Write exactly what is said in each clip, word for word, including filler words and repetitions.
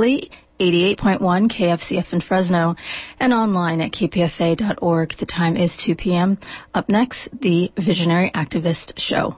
Berkeley, eighty-eight point one K F C F in Fresno, and online at k p f a dot org. The time is two p.m. Up next, the Visionary Activist Show.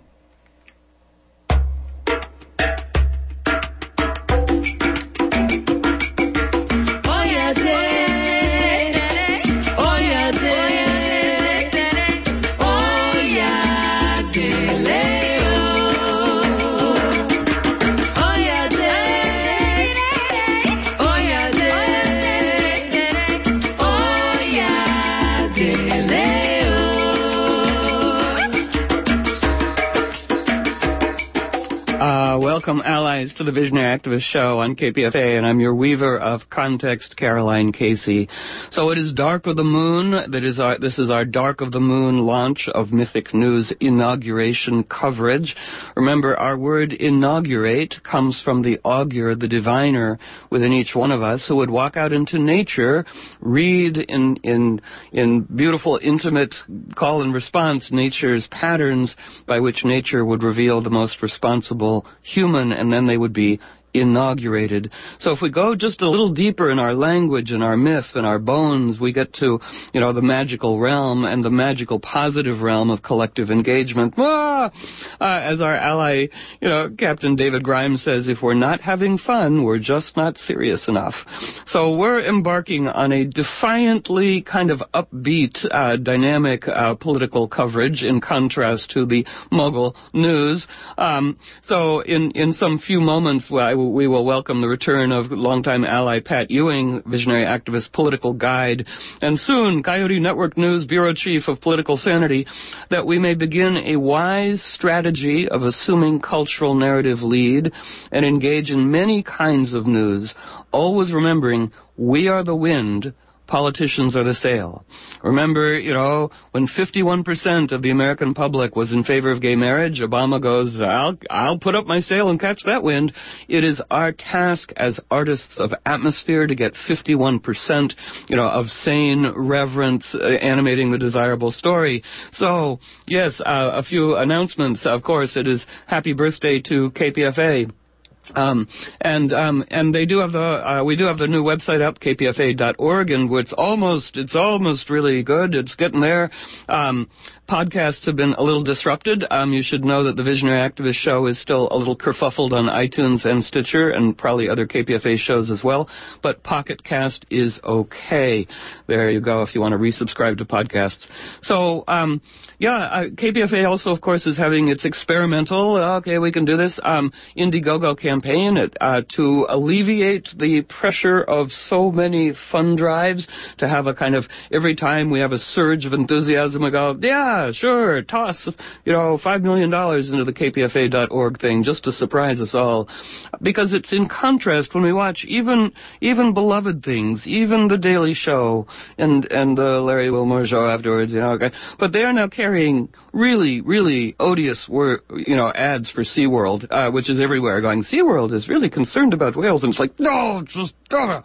Welcome, allies, to the Visionary Activist Show on K P F A, and I'm your weaver of context, Caroline Casey. So it is Dark of the Moon. That is our, this is our Dark of the Moon launch of Mythic News inauguration coverage. Remember, our word inaugurate comes from the augur, the diviner, within each one of us, who would walk out into nature, read in, in, in beautiful, intimate call and response nature's patterns by which nature would reveal the most responsible human, and then they would be inaugurated. So if we go just a little deeper in our language and our myth and our bones, we get to, you know, the magical realm and the magical positive realm of collective engagement. Ah! Uh, as our ally, you know, Captain David Grimes says, if we're not having fun, we're just not serious enough. So we're embarking on a defiantly kind of upbeat, uh, dynamic uh, political coverage in contrast to the Mogul news. Um, so in, in some few moments, well, I we will welcome the return of longtime ally Pat Ewing, Visionary Activist Political Guide, and soon Coyote Network News Bureau Chief of Political Sanity, that we may begin a wise strategy of assuming cultural narrative lead and engage in many kinds of news, always remembering we are the wind, politicians are the sail. Remember, you know, when fifty-one percent of the American public was in favor of gay marriage, Obama goes, I'll, I'll put up my sail and catch that wind. It is our task as artists of atmosphere to get fifty-one percent, you know, of sane reverence uh, animating the desirable story. So, yes, uh, a few announcements. Of course, it is happy birthday to K P F A. Um, and, um, and they do have the, uh, we do have the new website up, k p f a dot org, and it's almost, it's almost really good. It's getting there. Um, podcasts have been a little disrupted. Um, you should know that the Visionary Activist Show is still a little kerfuffled on iTunes and Stitcher, and probably other K P F A shows as well. But Pocket Cast is okay. There you go, if you want to resubscribe to podcasts. So, um, yeah, uh, K P F A also, of course, is having its experimental, okay, we can do this, um, Indiegogo campaign uh, to alleviate the pressure of so many fund drives, to have a kind of, every time we have a surge of enthusiasm, we go, yeah, sure, toss, you know, five million dollars into the k p f a dot org thing just to surprise us all. Because it's in contrast when we watch even even beloved things, even The Daily Show and, and the Larry Wilmore Show afterwards, you know, okay, but they are now carrying really, really odious, wor- you know, ads for SeaWorld, uh, which is everywhere, going, SeaWorld is really concerned about whales, and it's like, no, just, uh.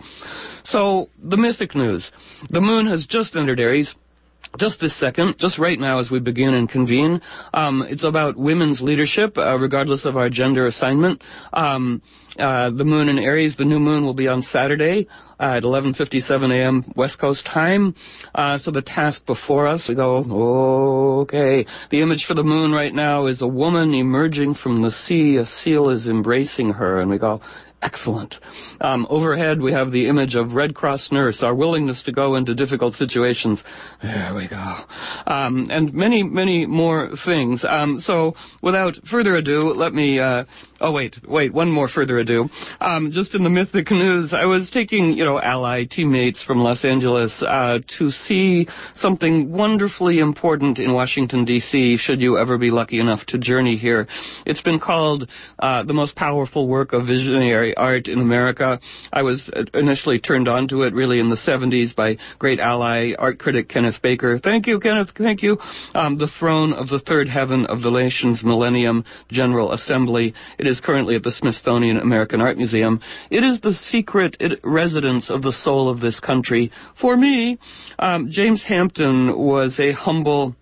So, the Mythic News. The moon has just entered Aries. Just this second, just right now as we begin and convene. Um, it's about women's leadership, uh, regardless of our gender assignment. Um, uh, the moon in Aries, the new moon will be on Saturday uh, at eleven fifty-seven a.m. West Coast time. Uh, so the task before us, we go, okay. The image for the moon right now is a woman emerging from the sea. A seal is embracing her, and we go, excellent. Um, overhead, we have the image of Red Cross nurse, our willingness to go into difficult situations. There we go. Um, and many, many more things. Um, so, without further ado, let me... Uh, oh, wait, wait, one more further ado. Um, just in the Mythic News, I was taking, you know, ally teammates from Los Angeles uh, to see something wonderfully important in Washington, D C, should you ever be lucky enough to journey here. It's been called uh, the most powerful work of visionary art in America. I was initially turned on to it really in the seventies by great ally, art critic Kenneth Baker. Thank you, Kenneth, thank you. Um, the Throne of the Third Heaven of the Nation's Millennium General Assembly. It is currently at the Smithsonian American Art Museum. It is the secret it, residence of the soul of this country. For me, um, James Hampton was a humble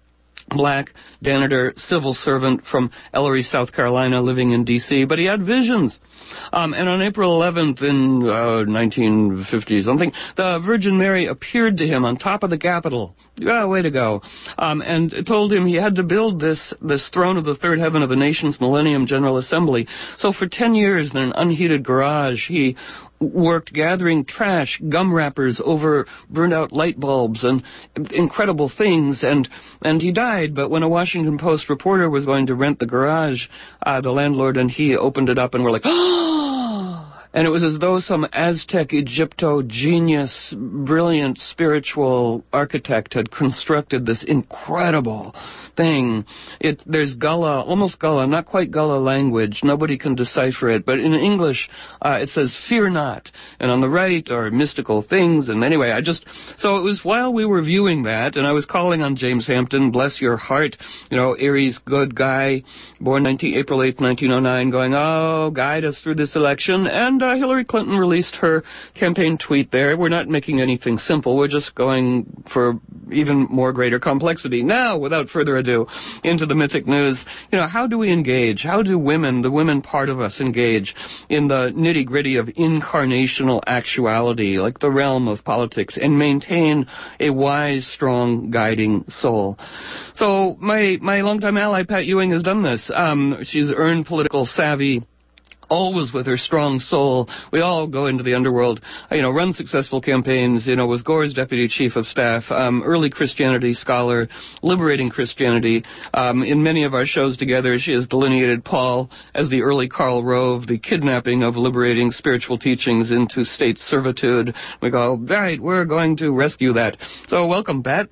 black janitor, civil servant from Ellery, South Carolina, living in D C, but he had visions. Um, and on April eleventh in uh, nineteen fifty something, the Virgin Mary appeared to him on top of the Capitol. Yeah, way to go. Um, and told him he had to build this, this throne of the third heaven of the nation's Millennium General Assembly. So for ten years in an unheated garage, he worked gathering trash, gum wrappers over burned-out light bulbs and incredible things, and and he died. But when a Washington Post reporter was going to rent the garage, uh, the landlord and he opened it up and were like, oh! And it was as though some Aztec, Egypto genius, brilliant spiritual architect had constructed this incredible thing. It there's Gullah, almost Gullah, not quite Gullah language. Nobody can decipher it, but in English uh, it says "fear not," and on the right are mystical things. And anyway, I just so it was while we were viewing that, and I was calling on James Hampton, bless your heart, you know, Aries, good guy, born nineteen, April eighth, nineteen oh nine, going, oh, guide us through this election. And uh, Hillary Clinton released her campaign tweet there. We're not making anything simple. We're just going for even more greater complexity. Now, without further ado, Do, into the mythic news. You know, how do we engage? How do women, the women part of us, engage in the nitty-gritty of incarnational actuality, like the realm of politics, and maintain a wise, strong, guiding soul? So my my longtime ally, Pat Ewing, has done this. Um, she's earned political savvy, always with her strong soul. We all go into the underworld, you know, run successful campaigns, you know, was Gore's deputy chief of staff, um, early Christianity scholar, liberating Christianity. Um, in many of our shows together, she has delineated Paul as the early Karl Rove, the kidnapping of liberating spiritual teachings into state servitude. We go, right, we're going to rescue that. So welcome, Pat.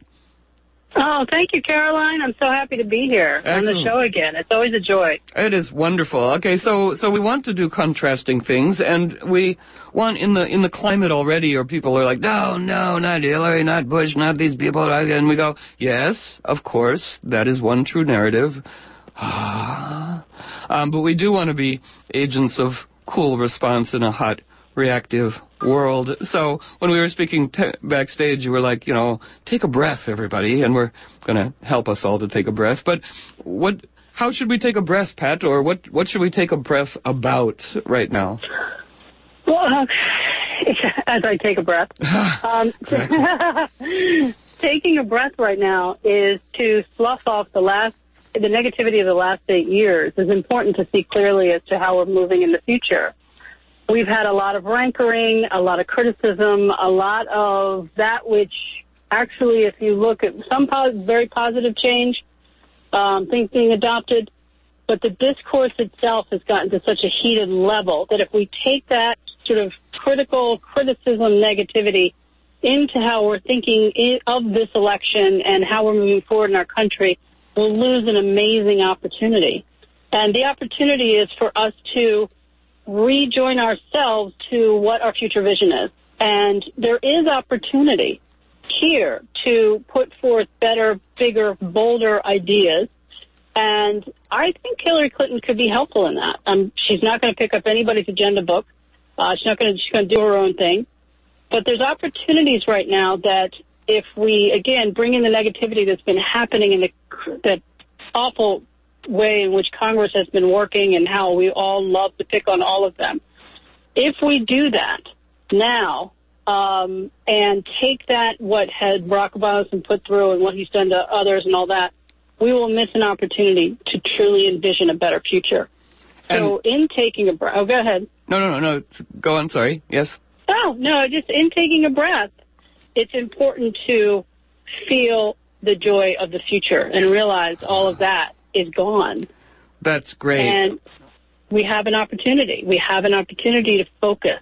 Oh, thank you, Caroline. I'm so happy to be here Excellent. on the show again. It's always a joy. It is wonderful. Okay, so so we want to do contrasting things, and we want in the in the climate already, or people are like, no, no, not Hillary, not Bush, not these people, and we go, yes, of course, that is one true narrative. um, but we do want to be agents of cool response in a hot, reactive world. So when we were speaking t- backstage, you were like, you know, take a breath, everybody, and we're going to help us all to take a breath. But what? How should we take a breath, Pat, or what, what should we take a breath about right now? Well, uh, as I take a breath, um, taking a breath right now is to slough off the last, the negativity of the last eight years. It's important to see clearly as to how we're moving in the future. We've had a lot of rancor,ing, a lot of criticism, a lot of that which actually, if you look at some pos- very positive change, um, things being adopted, but the discourse itself has gotten to such a heated level that if we take that sort of critical criticism negativity into how we're thinking of this election and how we're moving forward in our country, we'll lose an amazing opportunity. And the opportunity is for us to rejoin ourselves to what our future vision is. And there is opportunity here to put forth better, bigger, bolder ideas. And I think Hillary Clinton could be helpful in that. Um, she's not going to pick up anybody's agenda book. Uh, she's not going to, she's going to do her own thing. But there's opportunities right now that if we, again, bring in the negativity that's been happening in the, that awful way in which Congress has been working and how we all love to pick on all of them. If we do that now um, and take that, what had Barack Obama been put through and what he's done to others and all that, we will miss an opportunity to truly envision a better future. And so in taking a breath, oh, go ahead. No, no, no, no. Go on, sorry. Yes? Oh, no, just in taking a breath, it's important to feel the joy of the future and realize all of that is gone. That's great. And we have an opportunity. We have an opportunity to focus.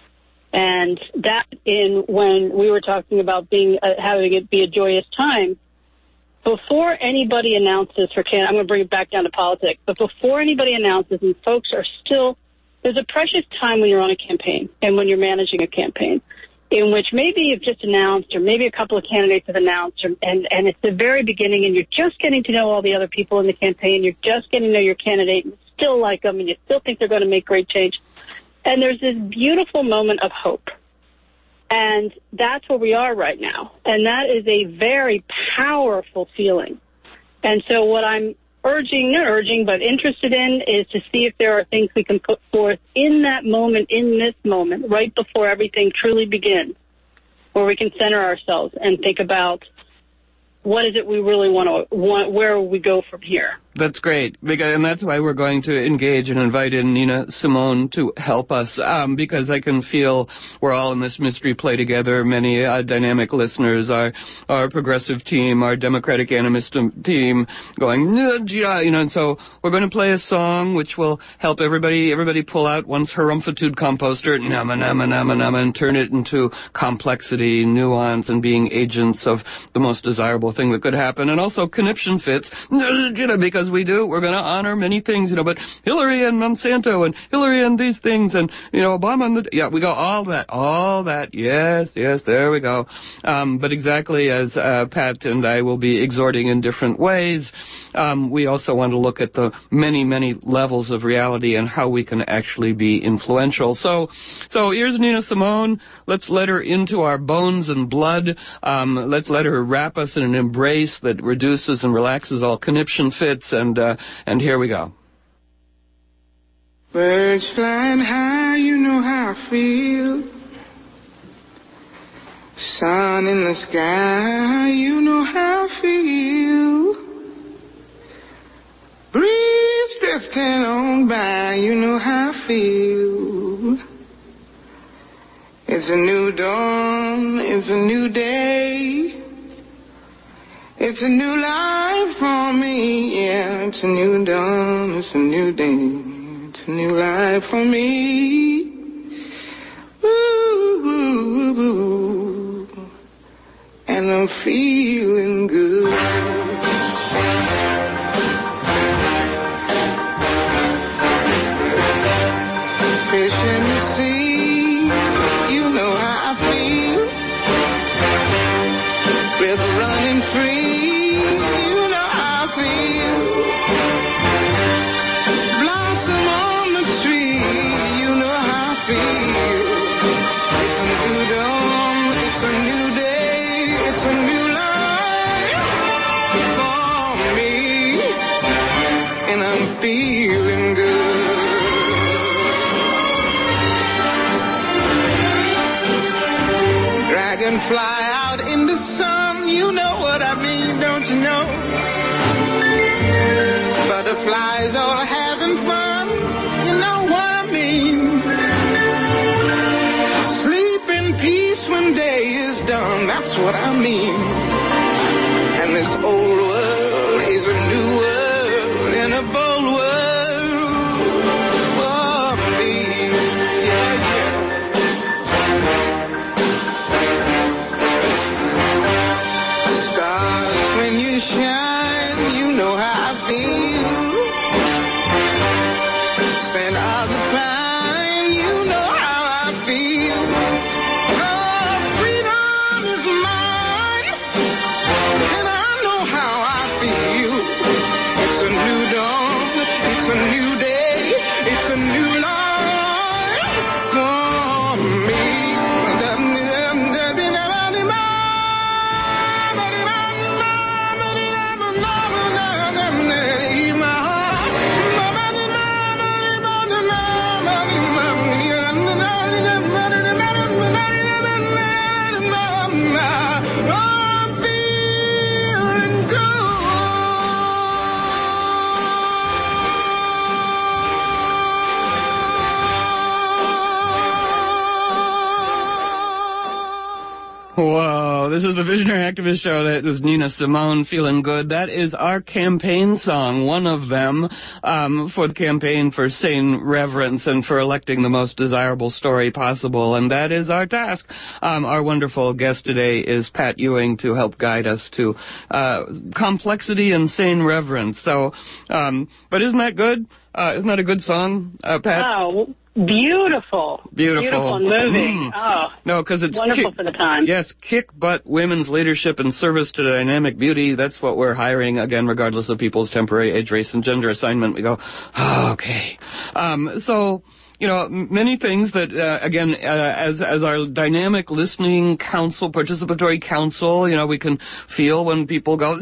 And that in when we were talking about being uh, having it be a joyous time, before anybody announces for Canada, I'm going to bring it back down to politics, but before anybody announces, and folks are still, there's a precious time when you're on a campaign and when you're managing a campaign, in which maybe you've just announced or maybe a couple of candidates have announced, or, and, and it's the very beginning and you're just getting to know all the other people in the campaign, you're just getting to know your candidate, and you still like them, and you still think they're going to make great change. And there's this beautiful moment of hope. And that's where we are right now. And that is a very powerful feeling. And so what I'm urging, not urging, but interested in is to see if there are things we can put forth in that moment, in this moment, right before everything truly begins, where we can center ourselves and think about what is it we really want to want, where will we go from here? That's great, because, and that's why we're going to engage and invite in Nina Simone to help us, um, because I can feel we're all in this mystery play together. Many uh, dynamic listeners, our our progressive team, our Democratic animist team, going, you know, and so we're going to play a song which will help everybody everybody pull out one's harumpitude composter, nama, nama, nama, nama, and turn it into complexity, nuance, and being agents of the most desirable thing that could happen, and also conniption fits, you know, because we do, we're going to honor many things, you know, but Hillary and Monsanto and Hillary and these things and, you know, Obama and the, yeah, we go all that, all that, yes, yes, there we go. Um, but exactly as uh, Pat and I will be exhorting in different ways, um, we also want to look at the many, many levels of reality and how we can actually be influential. So, so here's Nina Simone. Let's let her into our bones and blood. Um, let's let her wrap us in an embrace that reduces and relaxes all conniption fits. And uh, and here we go. Birds flying high, you know how I feel. Sun in the sky, you know how I feel. Breeze drifting on by, you know how I feel. It's a new dawn, it's a new day. It's a new life for me, yeah, it's a new dawn, it's a new day, it's a new life for me. Ooh, ooh, ooh, ooh. And I'm feeling good. Fish in the sea, you know how I feel. River running free. Fly out in the sun, you know what I mean, don't you know? Butterflies all having fun, you know what I mean? Sleep in peace when day is done, that's what I mean. And this old world is a new world and a bold world for me. Yeah, yeah. Shine, you know how I feel. Scent of the pine, you know how I feel. Oh, freedom is mine, and I know how I feel. It's a new dawn, it's a new day, it's a new life for me. Whoa, this is the Visionary Activist Show. That was Nina Simone, Feeling Good. That is our campaign song, one of them, um, for the campaign for sane reverence and for electing the most desirable story possible. And that is our task. Um, our wonderful guest today is Pat Ewing to help guide us to uh, complexity and sane reverence. So, um, but isn't that good? Uh, isn't that a good song, uh, Pat? Wow. Beautiful. Beautiful. Beautiful and moving. Mm. Oh, no, because it's wonderful kick, for the time. Yes, kick butt women's leadership and service to dynamic beauty. That's what we're hiring, again, regardless of people's temporary age, race, and gender assignment. We go, oh, okay. Um, so... you know, many things that, uh, again, uh, as as our dynamic listening council, participatory council, you know, we can feel when people go,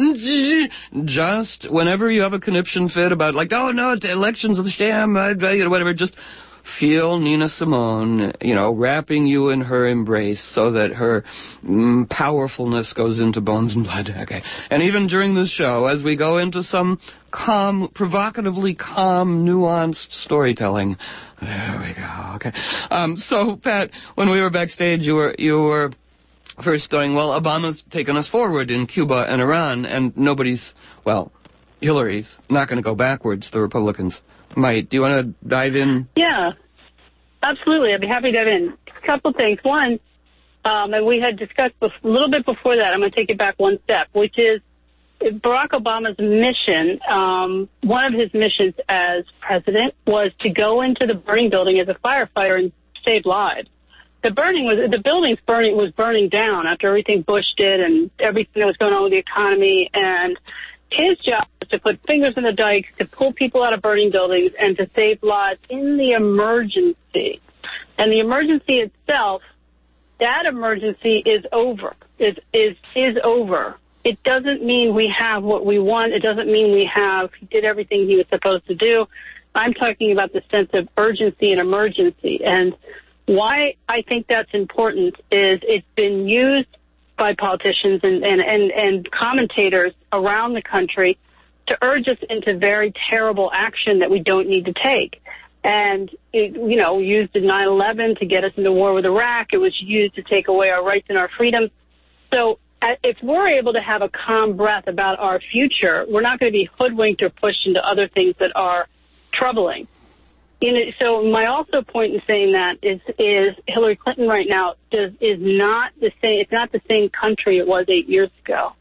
just whenever you have a conniption fit about, like, oh, no, the election's a sham, uh, you know, whatever, just feel Nina Simone, you know, wrapping you in her embrace so that her mm, powerfulness goes into bones and blood. Okay. And even during this show, as we go into some calm, provocatively calm, nuanced storytelling. There we go. Okay. Um, so, Pat, when we were backstage, you were you were first going, well, Obama's taken us forward in Cuba and Iran, and nobody's, well, Hillary's not going to go backwards. The Republicans might. Do you want to dive in? Yeah, absolutely. I'd be happy to dive in. A couple things. One, um, and we had discussed a little bit before that, I'm going to take it back one step, which is Barack Obama's mission, um, one of his missions as president was to go into the burning building as a firefighter and save lives. The burning was, the building's burning was burning down after everything Bush did and everything that was going on with the economy, and his job was to put fingers in the dikes, to pull people out of burning buildings, and to save lives in the emergency. And the emergency itself, that emergency is over, is is is over. It doesn't mean we have what we want. It doesn't mean we have, he did everything he was supposed to do. I'm talking about the sense of urgency and emergency. And why I think that's important is it's been used by politicians and, and, and, and commentators around the country to urge us into very terrible action that we don't need to take. And, it, you know, used in nine eleven to get us into war with Iraq. It was used to take away our rights and our freedoms. So uh, if we're able to have a calm breath about our future, we're not going to be hoodwinked or pushed into other things that are troubling. You know, so my also point in saying that is is Hillary Clinton right now does, is not the same. It's not the same country it was eight years ago.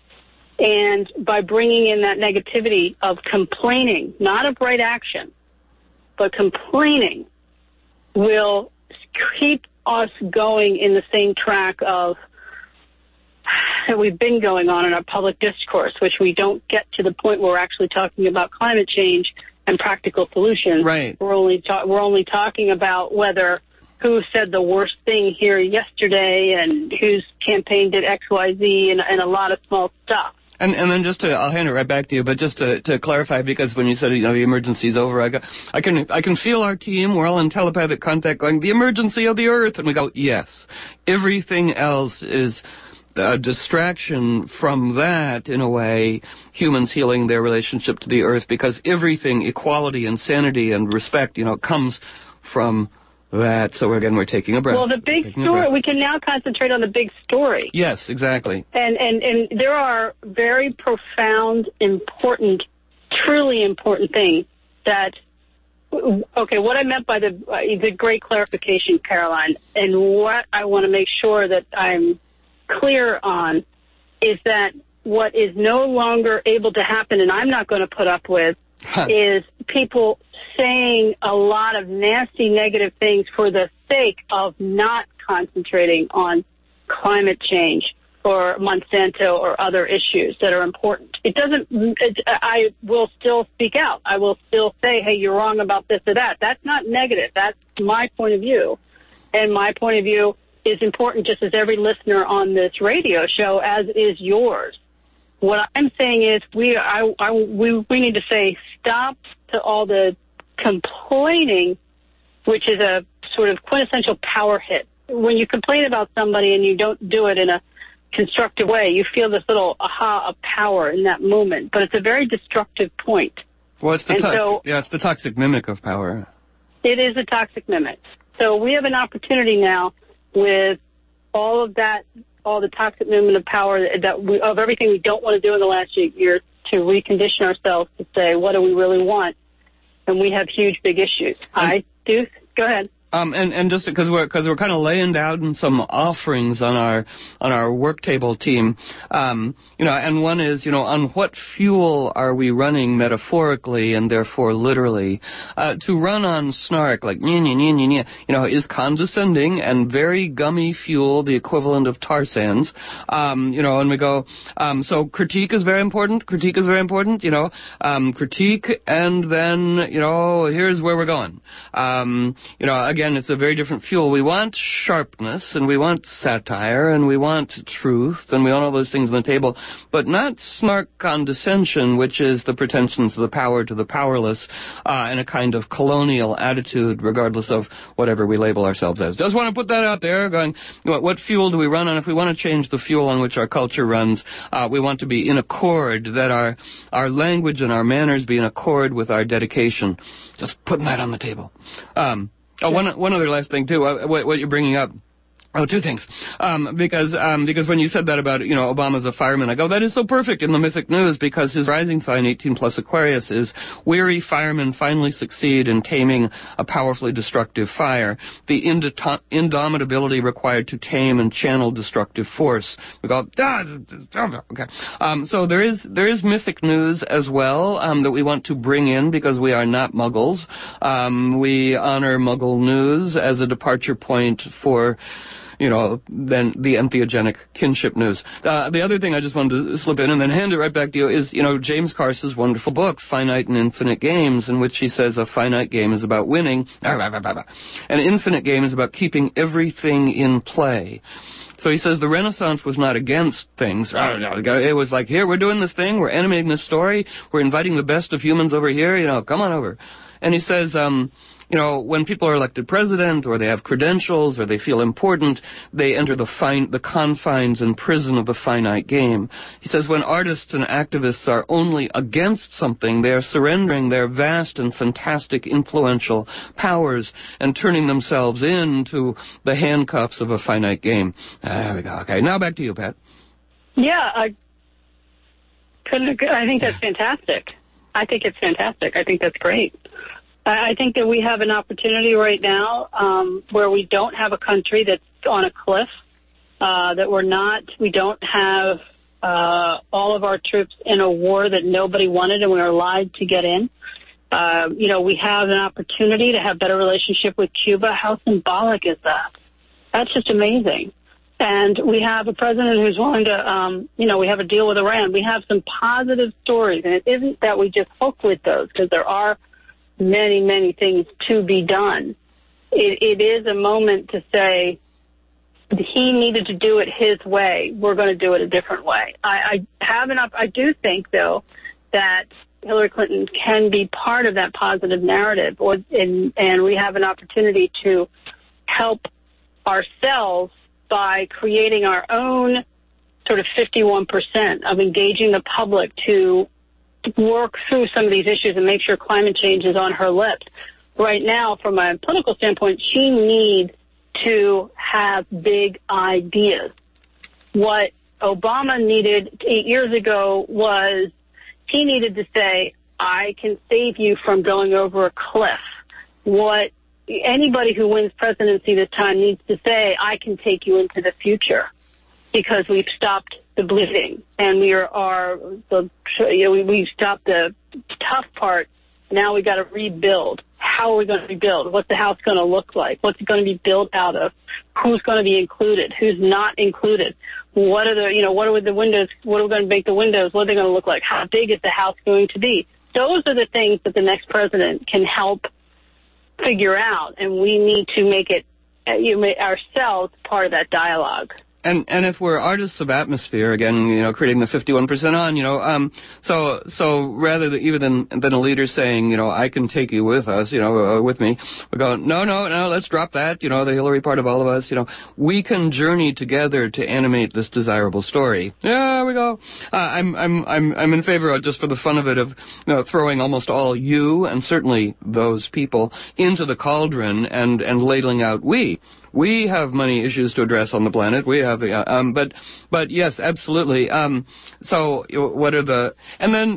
And by bringing in that negativity of complaining, not of right action, but complaining, will keep us going in the same track of that we've been going on in our public discourse, which we don't get to the point where we're actually talking about climate change and practical solutions. Right. We're only ta- we're only talking about whether who said the worst thing here yesterday and whose campaign did X, Y, Z, and, and a lot of small stuff. And and then just to, I'll hand it right back to you, but just to, to clarify, because when you said, you know, the emergency's over, I go, I can I can feel our team, we're all in telepathic contact going, the emergency of the earth, and we go, yes. Everything else is a distraction from that, in a way, humans healing their relationship to the earth, because everything, equality and sanity and respect, you know, comes from that. So again, we're taking a breath. Well, the big story, we can now concentrate on the big story. Yes, exactly. And, and, and there are very profound, important, truly important things that, okay, what I meant by the, uh, the great clarification, Caroline, and what I want to make sure that I'm clear on is that what is no longer able to happen, and I'm not going to put up with, huh. is people saying a lot of nasty negative things for the sake of not concentrating on climate change or Monsanto or other issues that are important. It doesn't, it, I will still speak out. I will still say, hey, you're wrong about this or that. That's not negative. That's my point of view. And my point of view is important just as every listener on this radio show, as is yours. What I'm saying is we I, I, we, we need to say stop to all the complaining, which is a sort of quintessential power hit. When you complain about somebody and you don't do it in a constructive way, you feel this little aha of power in that moment, but it's a very destructive point. Well, it's the, to- so, yeah, it's the toxic mimic of power. It is a toxic mimic. So we have an opportunity now with all of that, all the toxic movement of power that we, of everything we don't want to do in the last eight years to recondition ourselves to say, what do we really want? And we have huge, big issues. And, I do. Go ahead. Um, and, and just because we're, cause we're kind of laying down some offerings on our, on our work table team, um, you know, and one is, you know, on what fuel are we running metaphorically and therefore literally? Uh, to run on snark, like, nye, nye, nye, nye, nye, you know, is condescending and very gummy fuel, the equivalent of tar sands. Um, you know, and we go, um, so critique is very important, critique is very important, you know, um, critique, and then, you know, here's where we're going. Um, you know, again, Again, it's a very different fuel. We want sharpness, and we want satire, and we want truth, and we want all those things on the table, but not smart condescension, which is the pretensions of the power to the powerless, uh, and a kind of colonial attitude, regardless of whatever we label ourselves as. Just want to put that out there, going, what, what fuel do we run on? If we want to change the fuel on which our culture runs, uh, we want to be in accord, that our, our language and our manners be in accord with our dedication. Just putting that on the table. Um, Oh, one one other last thing too. Uh, what, what you're bringing up. Oh, two things. Um, because um, because when you said that about, you know, Obama's a fireman, I go, that is so perfect in the Mythic News, because his rising sign, eighteen plus Aquarius, is weary firemen finally succeed in taming a powerfully destructive fire. The indom- indomitability required to tame and channel destructive force. We go, ah, okay. Um, so there is there is Mythic News as well um, that we want to bring in, because we are not Muggles. Um, we honor Muggle news as a departure point for, you know, then the entheogenic kinship news. Uh, the other thing I just wanted to slip in and then hand it right back to you is, you know, James Carse's wonderful book, Finite and Infinite Games, in which he says a finite game is about winning, an infinite game is about keeping everything in play. So he says the Renaissance was not against things. It was like, here, we're doing this thing, we're animating this story, we're inviting the best of humans over here, you know, come on over. And he says, um, you know, when people are elected president, or they have credentials, or they feel important, they enter the fine, the confines and prison of the finite game. He says when artists and activists are only against something, they are surrendering their vast and fantastic influential powers and turning themselves into the handcuffs of a finite game. Ah, there we go. Okay, now back to you, Pat. Yeah, I couldn't agree. I think that's fantastic. I think it's fantastic. I think that's great. I think that we have an opportunity right now um, where we don't have a country that's on a cliff, uh, that we're not, we don't have uh, all of our troops in a war that nobody wanted and we were lied to get in. Uh, you know, we have an opportunity to have better relationship with Cuba. How symbolic is that? That's just amazing. And we have a president who's willing to, um, you know, we have a deal with Iran. We have some positive stories, and it isn't that we just hook with those, because there are many, many things to be done. It, it is a moment to say he needed to do it his way. We're going to do it a different way. I, I have an up. I do think, though, that Hillary Clinton can be part of that positive narrative, or in, and we have an opportunity to help ourselves by creating our own sort of fifty-one percent of engaging the public to work through some of these issues and make sure climate change is on her lips. Right now, from a political standpoint, she needs to have big ideas. What Obama needed eight years ago was he needed to say, I can save you from going over a cliff. What anybody who wins presidency this time needs to say, I can take you into the future, because we've stopped the bleeding and we are, are the, you know, we, we've stopped the tough part. Now we got to rebuild. How are we going to rebuild? What's the house going to look like? What's it going to be built out of? Who's going to be included? Who's not included? What are the, you know, what are the windows? What are we going to make the windows? What are they going to look like? How big is the house going to be? Those are the things that the next president can help figure out, and we need to make it, you know, ourselves part of that dialogue. And and if we're artists of atmosphere, again, you know, creating the fifty-one percent on, you know, um, so so rather than, even than than a leader saying, you know, I can take you with us, you know, uh, with me, we go, no, no, no, let's drop that, you know, the Hillary part of all of us, you know, we can journey together to animate this desirable story. Yeah, there we go. Uh, I'm I'm I'm I'm in favor of, just for the fun of it, of, you know, throwing almost all you and certainly those people into the cauldron and and ladling out we. We have many issues to address on the planet. We have, uh, um, but, but yes, absolutely. Um, so what are the, and then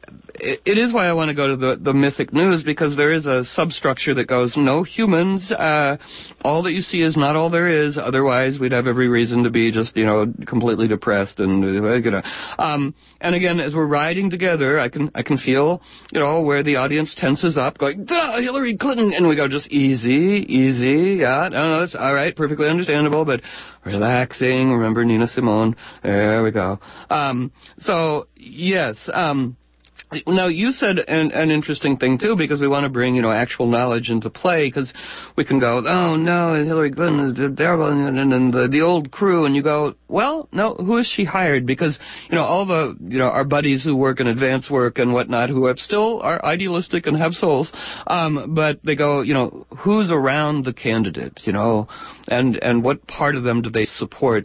it, it is why I want to go to the, the mythic news, because there is a substructure that goes, no humans, uh, all that you see is not all there is, otherwise we'd have every reason to be just, you know, completely depressed and, you know. Um, and again, as we're riding together, I can I can feel, you know, where the audience tenses up, going, ah, Hillary Clinton, and we go, just easy, easy, yeah, no, no, it's all right, perfectly understandable, but relaxing, remember Nina Simone, there we go. Um, so, yes, um, now, you said an, an interesting thing, too, because we want to bring, you know, actual knowledge into play, because we can go, oh, no, Hillary Clinton is terrible, and, and, and the, the old crew, and you go, well, no, who has she hired? Because, you know, all the, you know, our buddies who work in advanced work and whatnot, who have still are idealistic and have souls, um, but they go, you know, who's around the candidate, you know, and, and what part of them do they support?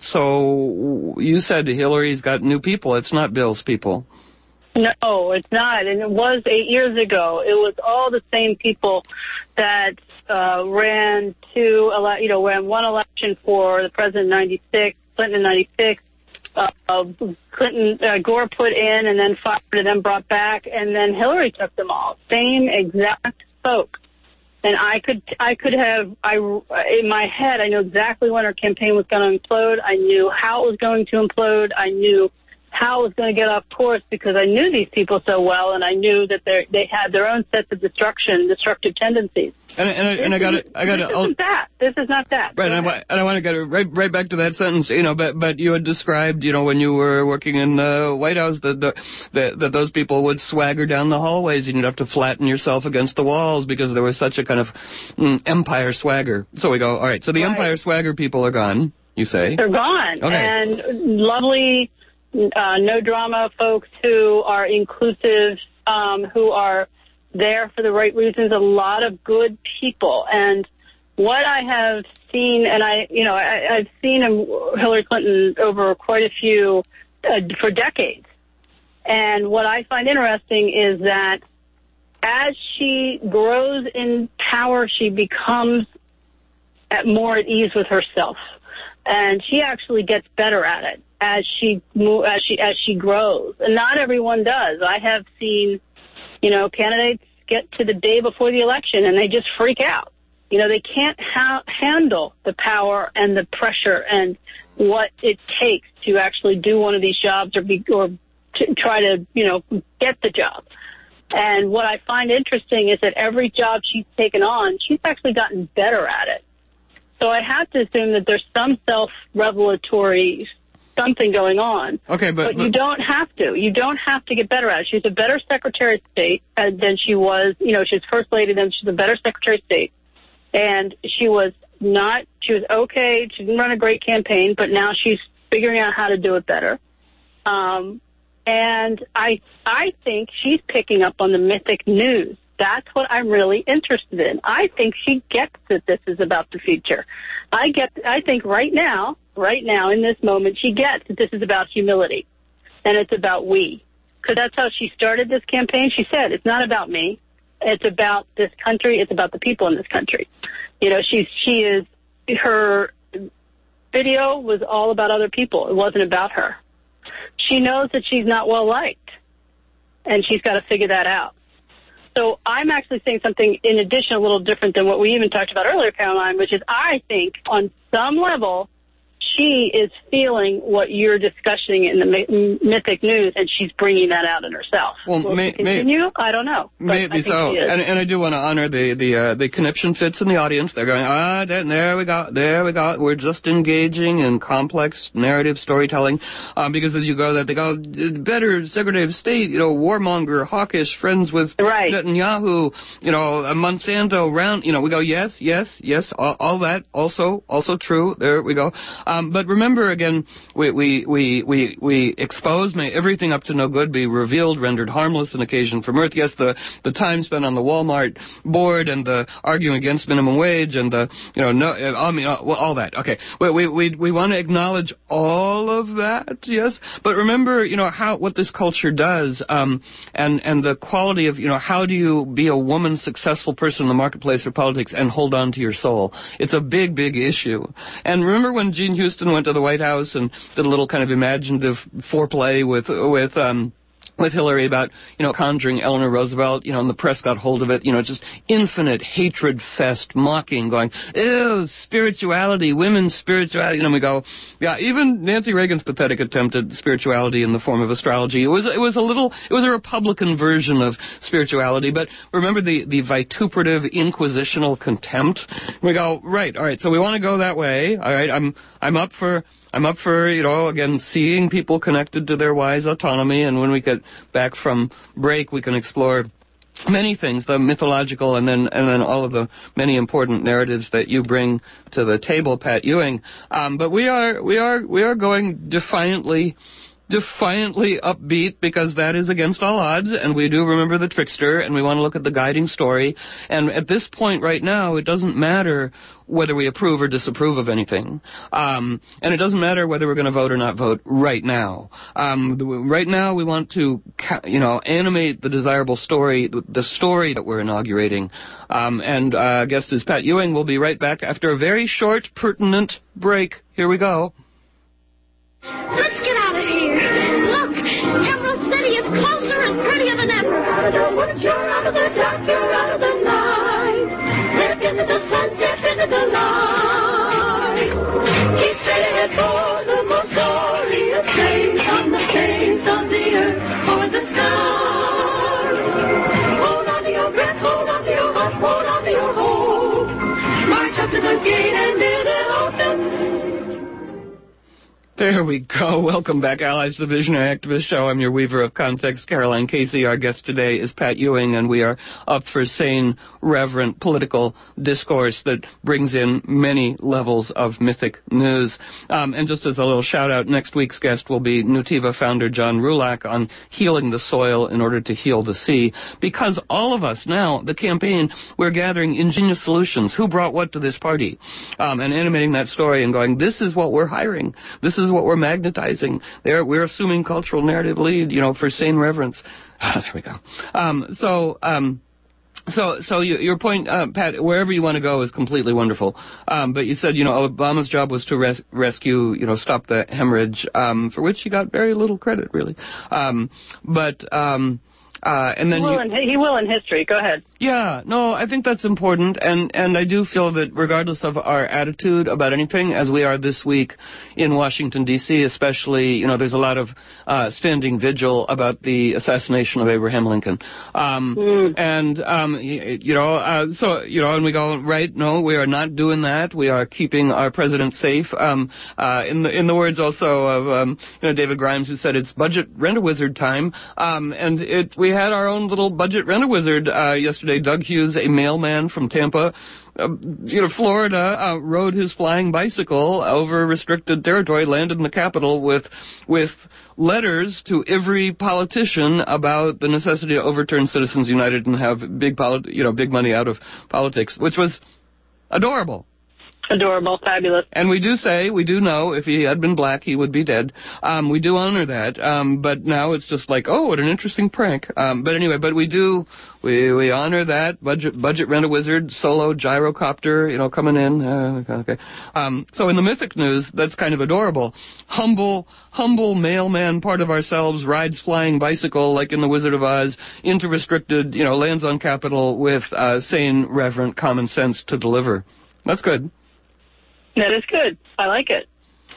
So, you said Hillary's got new people. It's not Bill's people. No, it's not, and it was eight years ago. It was all the same people that uh, ran two, ele- you know, ran one election for the president in ninety-six, Clinton in ninety-six. Uh, Clinton, uh, Gore put in and then fired and then brought back, and then Hillary took them all. Same exact folks. And I could, I could have, I in my head, I knew exactly when her campaign was going to implode. I knew how it was going to implode. I knew how it was going to get off course, because I knew these people so well, and I knew that they they had their own sets of destruction, destructive tendencies. And, and, I, and I got it. I got it. This I'll, isn't that. This is not that. Right, and I, and I want to get right right back to that sentence. You know, but but you had described, you know, when you were working in the White House, that the, that that those people would swagger down the hallways, and you'd have to flatten yourself against the walls because there was such a kind of mm, empire swagger. So we go, all right. So the right. empire swagger people are gone. You say they're gone, okay. And lovely. Uh, no drama folks who are inclusive, um, who are there for the right reasons, a lot of good people. And what I have seen, and I, you know, I, I've seen Hillary Clinton over quite a few, uh, for decades. And what I find interesting is that as she grows in power, she becomes at more at ease with herself. And she actually gets better at it as she as she as she grows. And not everyone does. I have seen, you know, candidates get to the day before the election and they just freak out. You know, they can't ha- handle the power and the pressure and what it takes to actually do one of these jobs or be or to try to, you know, get the job. And what I find interesting is that every job she's taken on, she's actually gotten better at it. So I have to assume that there's some self-revelatory something going on. Okay, but, but, but you don't have to. You don't have to get better at it. She's a better Secretary of State uh, than she was. You know, she's First Lady, then she's a better Secretary of State. And she was not, she was okay. She didn't run a great campaign, but now she's figuring out how to do it better. Um, and I, I think she's picking up on the mythic news. That's what I'm really interested in. I think she gets that this is about the future. I get. I think right now, right now in this moment, she gets that this is about humility, and it's about we. Because that's how she started this campaign. She said, it's not about me. It's about this country. It's about the people in this country. You know, she's, she is, her video was all about other people. It wasn't about her. She knows that she's not well liked, and she's got to figure that out. So I'm actually saying something in addition a little different than what we even talked about earlier, Caroline, which is I think on some level she is feeling what you're discussing in the mythic news, and she's bringing that out in herself. Well, Will may, she continue? May, I don't know. Maybe so. And, and I do want to honor the the uh, the conniption fits in the audience. They're going, ah, there, there we go, there we go. We're just engaging in complex narrative storytelling, um, because as you go, that they go, better Secretary of State, you know, warmonger, hawkish, friends with right. Netanyahu, you know, a Monsanto round. You know, we go, yes, yes, yes, all, all that also also true. There we go. Um, but remember again, we we we we, we expose, may everything up to no good be revealed, rendered harmless, an occasion for mirth. Yes, the the time spent on the Walmart board and the arguing against minimum wage and the, you know, no, I mean, all, all that. Okay, we we we, we want to acknowledge all of that, yes. But remember, you know, how what this culture does, um, and and the quality of, you know, how do you be a woman successful person in the marketplace or politics and hold on to your soul? It's a big, big issue. And remember when Jean Houston went to the White House and did a little kind of imaginative foreplay with with um with Hillary about, you know, conjuring Eleanor Roosevelt, you know, and the press got hold of it, you know, just infinite hatred fest, mocking, going, ew, spirituality, women's spirituality, and we go, yeah, even Nancy Reagan's pathetic attempt at spirituality in the form of astrology, it was it was a little, it was a Republican version of spirituality, but remember the, the vituperative inquisitional contempt? We go, right, all right, so we want to go that way, all right, I'm I'm up for... I'm up for, you know, again, seeing people connected to their wise autonomy, and when we get back from break, we can explore many things, the mythological and then and then all of the many important narratives that you bring to the table, Pat Ewing. Um, but we are we are we are going defiantly defiantly upbeat, because that is against all odds, and we do remember the trickster, and we want to look at the guiding story. And at this point right now, it doesn't matter whether we approve or disapprove of anything. Um, and it doesn't matter whether we're going to vote or not vote right now. Um, the, right now, we want to, you know, animate the desirable story, the story that we're inaugurating. Um, and uh, guest is Pat Ewing. We'll be right back after a very short, pertinent break. Here we go. Let's get out of here. Look, Emerald City is closer and prettier than ever. Out of the woods, you're out of the dark, you're out of the night. Step into the sun, step into the light. Keep straight ahead for the most glorious things on the face of the earth or the sky. Hold on to your breath, hold on to your heart, hold on to your hope. March up to the gate and bid it open. There we go. Welcome back, allies, to the Visionary Activist Show. I'm your weaver of context, Caroline Casey. Our guest today is Pat Ewing, and we are up for sane, reverent political discourse that brings in many levels of mythic news. Um, and just as a little shout-out, next week's guest will be Nutiva founder John Rulak on healing the soil in order to heal the sea. Because all of us now, the campaign, we're gathering ingenious solutions. Who brought what to this party? Um, and animating that story and going, this is what we're hiring. This is what we're magnetizing. There, we're assuming cultural narrative lead, you know, for sane reverence. Ah, there we go. Um, so, um, so, so you, your point, uh, Pat, wherever you want to go is completely wonderful. Um, but you said, you know, Obama's job was to res- rescue, you know, stop the hemorrhage, um, for which he got very little credit, really. Um, but, um, uh, and then he will, you, in, he will in history. Go ahead. Yeah, no, I think that's important, and, and I do feel that regardless of our attitude about anything, as we are this week in Washington, D C especially, you know, there's a lot of uh, standing vigil about the assassination of Abraham Lincoln. Um, mm. And, um, you know, uh, so, you know, and we go, right, no, we are not doing that. We are keeping our president safe. Um, uh, in the in the words also of, um, you know, David Grimes, who said it's budget rent-a-wizard time, um, and it we had our own little budget rent-a-wizard uh, yesterday. Doug Hughes, a mailman from Tampa, uh, you know, Florida, uh, rode his flying bicycle over restricted territory, landed in the Capitol with with letters to every politician about the necessity to overturn Citizens United and have big, polit- you know, big money out of politics, which was adorable. Adorable, fabulous. And we do say, we do know, if he had been black, he would be dead. Um, we do honor that. Um, but now it's just like, oh, what an interesting prank. Um, but anyway, but we do, we we honor that. Budget budget rent-a-wizard, solo gyrocopter, you know, coming in. Uh, okay. Um, so in the mythic news, that's kind of adorable. Humble, humble mailman, part of ourselves, rides flying bicycle, like in The Wizard of Oz, into restricted, you know, lands on Capitol with uh, sane, reverent common sense to deliver. That's good. That is good. I like it.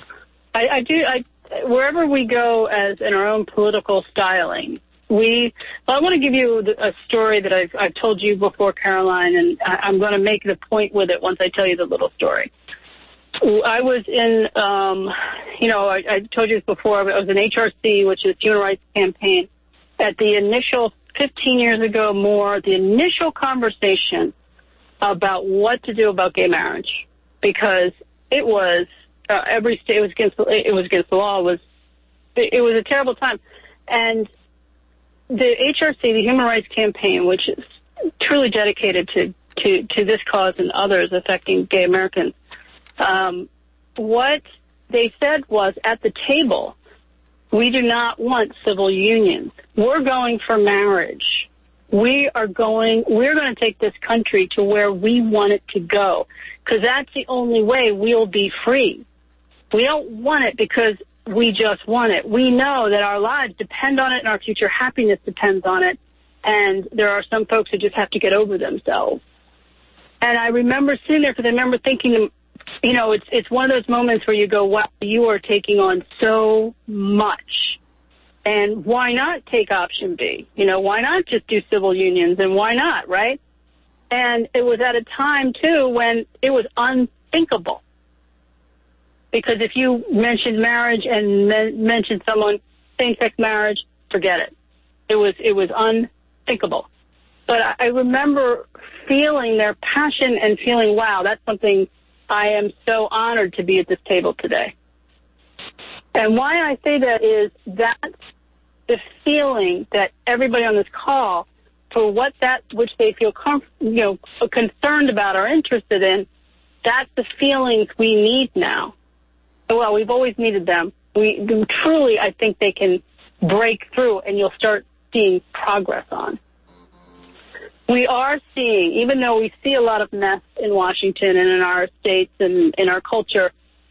I, I do. I wherever we go as in our own political styling, we. Well, I want to give you a story that I've I've told you before, Caroline, and I, I'm going to make the point with it once I tell you the little story. I was in, um, you know, I, I told you this before. I was in H R C, which is Human Rights Campaign, at the initial fifteen years ago more, the initial conversation about what to do about gay marriage, because it was uh, every state it was against it was against the law. It was it, it was a terrible time, and the H R C, the Human Rights Campaign, which is truly dedicated to to, to this cause and others affecting gay Americans, um, what they said was at the table, we do not want civil unions. We're going for marriage. We are going, we're going to take this country to where we want it to go, because that's the only way we'll be free. We don't want it because we just want it. We know that our lives depend on it and our future happiness depends on it. And there are some folks who just have to get over themselves. And I remember sitting there because I remember thinking, you know, it's it's one of those moments where you go, wow, you are taking on so much. And why not take option B? You know, why not just do civil unions? And why not, right? And it was at a time, too, when it was unthinkable. Because if you mentioned marriage and men- mentioned someone, same-sex marriage, forget it. It was it was unthinkable. But I, I remember feeling their passion and feeling, wow, that's something I am so honored to be at this table today. And why I say that is that's the feeling that everybody on this call, for what that which they feel comf- you know, concerned about or interested in, that's the feelings we need now. Well, we've always needed them. We truly, I think they can break through and you'll start seeing progress on. We are seeing, even though we see a lot of mess in Washington and in our states and in our culture,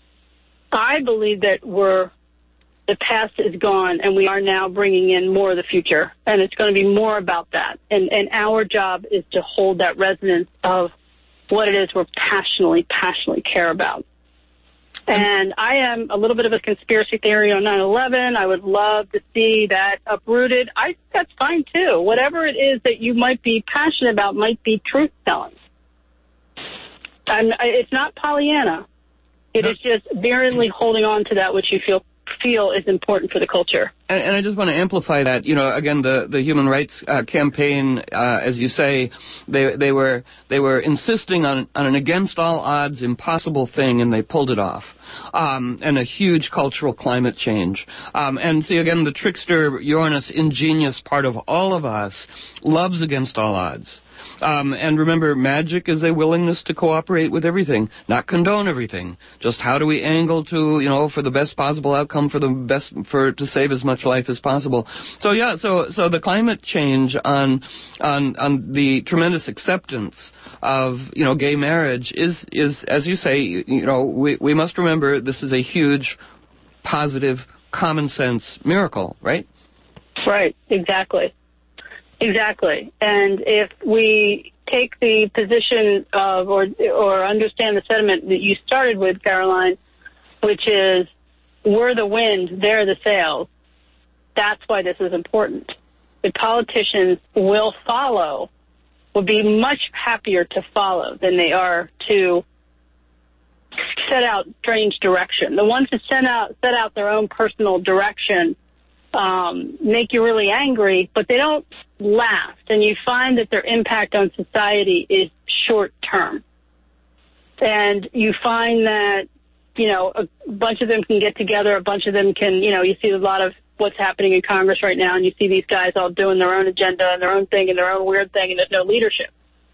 I believe that we're, the past is gone and we are now bringing in more of the future. And it's going to be more about that. And, and our job is to hold that resonance of what it is we're passionately, passionately care about. And I am a little bit of a conspiracy theory on nine eleven. I would love to see that uprooted. I think that's fine, too. Whatever it is that you might be passionate about might be truth-telling. I'm, it's not Pollyanna. It no. is just vehemently holding on to that which you feel feel is important for the culture. And, and I just want to amplify that. You know, again, the, the human rights uh, campaign, uh, as you say, they they were they were insisting on on an against all odds impossible thing, and they pulled it off. Um, and a huge cultural climate change. Um, and see, again, the trickster, Uranus, ingenious part of all of us loves against all odds. Um, and remember, magic is a willingness to cooperate with everything, not condone everything. Just how do we angle to, you know, for the best possible outcome, for the best, for to save as much life as possible. So yeah, so so the climate change on on on the tremendous acceptance of, you know, gay marriage is is as you say, you know, we we must remember this is a huge, positive, common sense miracle, right? Right. Exactly. Exactly. And if we take the position of or or understand the sentiment that you started with, Caroline, which is we're the wind, they're the sails, that's why this is important. The politicians will follow, will be much happier to follow than they are to set out strange direction. The ones that set out, set out their own personal direction Um, make you really angry, but they don't last. And you find that their impact on society is short term. And you find that, you know, a bunch of them can get together, a bunch of them can, you know, you see a lot of what's happening in Congress right now, and you see these guys all doing their own agenda and their own thing and their own weird thing, and there's no leadership.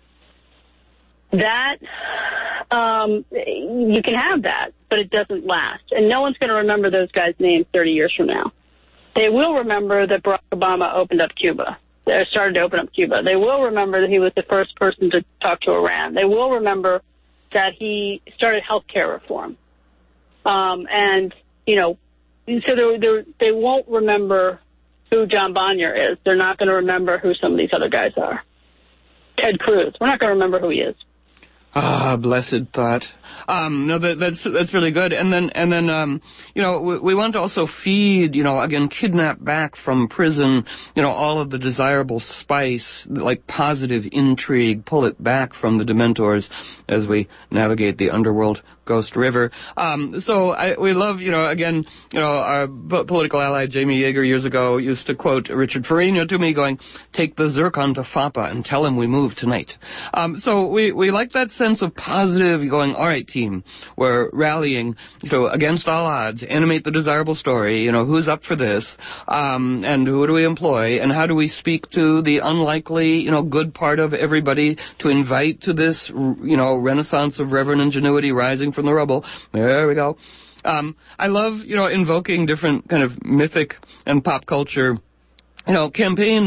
That, um, you can have that, but it doesn't last. And no one's going to remember those guys' names thirty years from now. They will remember that Barack Obama opened up Cuba, or started to open up Cuba. They will remember that he was the first person to talk to Iran. They will remember that he started health care reform. Um, and, you know, so they're, they're, they won't remember who John Bonner is. They're not going to remember who some of these other guys are. Ted Cruz, we're not going to remember who he is. Ah, blessed thought. Um, no, that, that's that's really good. And then, and then, um, you know, we, we want to also feed, you know, again, kidnap back from prison, you know, all of the desirable spice, like positive intrigue, pull it back from the Dementors as we navigate the underworld Ghost River. Um, so I, we love, you know, again, you know, our b- political ally Jamie Yeager years ago used to quote Richard Farina to me going, take the zircon to Fapa and tell him we move tonight. Um, so we, we like that sense of positive going, all right, team, we're rallying, so against all odds, animate the desirable story, you know, who's up for this, um, and who do we employ, and how do we speak to the unlikely, you know, good part of everybody to invite to this, you know, renaissance of reverent ingenuity rising from the rubble. There we go. Um, I love, you know, invoking different kind of mythic and pop culture, you know, campaign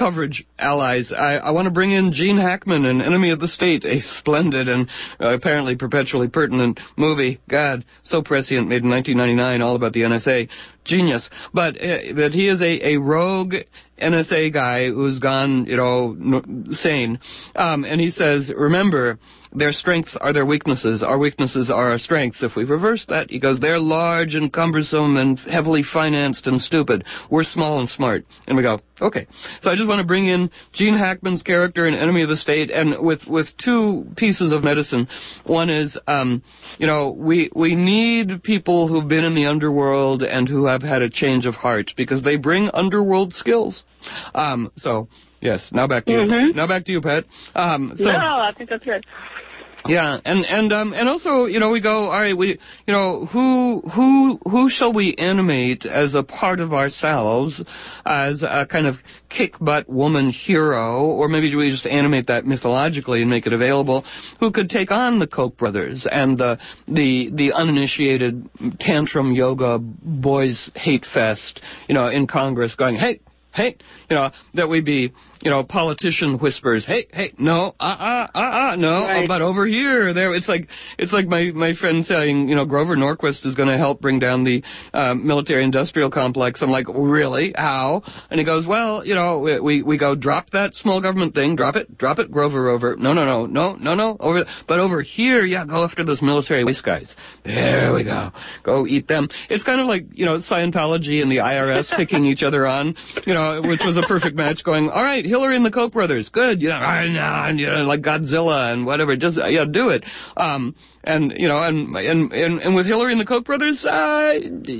coverage allies. I, I want to bring in Gene Hackman in Enemy of the State, a splendid and uh, apparently perpetually pertinent movie. God, so prescient, made in nineteen ninety-nine, all about the N S A. Genius. But uh, but he is a, a rogue N S A guy who's gone, you know, n- sane. Um, and he says, remember, their strengths are their weaknesses. Our weaknesses are our strengths. If we reverse that, he goes, they're large and cumbersome and heavily financed and stupid. We're small and smart. And we go, okay. So I just want to bring in Gene Hackman's character in Enemy of the State, and with, with two pieces of medicine. One is, um, you know, we, we need people who've been in the underworld and who have had a change of heart, because they bring underworld skills. Um, so, yes, now back to you. Mm-hmm. Now back to you, Pat. Um, so, no, I think that's good. Yeah, and and um and also, you know, we go, all right, we you know, who who who shall we animate as a part of ourselves, as a kind of kick butt woman hero, or maybe do we just animate that mythologically and make it available, who could take on the Koch brothers and the the the uninitiated tantrum yoga boys hate fest, you know, in Congress going, hey, hey, you know, that we be, you know, politician whispers, hey, hey, no, uh-uh, uh-uh, no, right. But over here, there, it's like, it's like my, my friend saying, you know, Grover Norquist is going to help bring down the uh, military-industrial complex. I'm like, really? How? And he goes, well, you know, we, we, we go, drop that small government thing, drop it, drop it, Grover, over, no, no, no, no, no, no, over, but over here, yeah, go after those military waste guys. There we go. Go eat them. It's kind of like, you know, Scientology and the I R S kicking each other on, you know, which was a perfect match going, all right, Hillary and the Koch brothers, good, you know, and, you know, like Godzilla and whatever, just, yeah, do it. Um, and, you know, and, and, and, and with Hillary and the Koch brothers, uh,